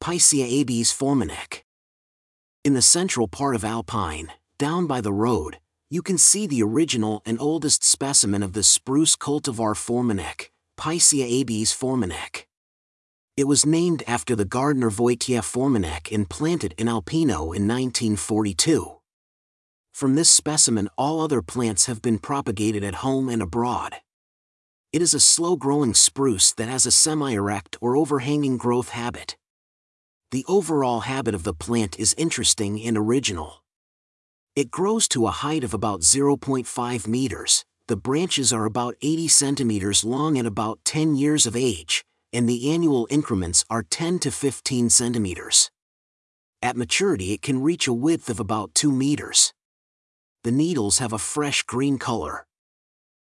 Picea abies Forminek. In the central part of Alpine, down by the road, you can see the original and oldest specimen of the spruce cultivar Forminek, Picea abies Forminek. It was named after the gardener Wojciech Forminek and planted in Alpino in 1942. From this specimen, all other plants have been propagated at home and abroad. It is a slow-growing spruce that has a semi-erect or overhanging growth habit. The overall habit of the plant is interesting and original. It grows to a height of about 0.5 meters, the branches are about 80 centimeters long and about 10 years of age, and the annual increments are 10 to 15 centimeters. At maturity it can reach a width of about 2 meters. The needles have a fresh green color.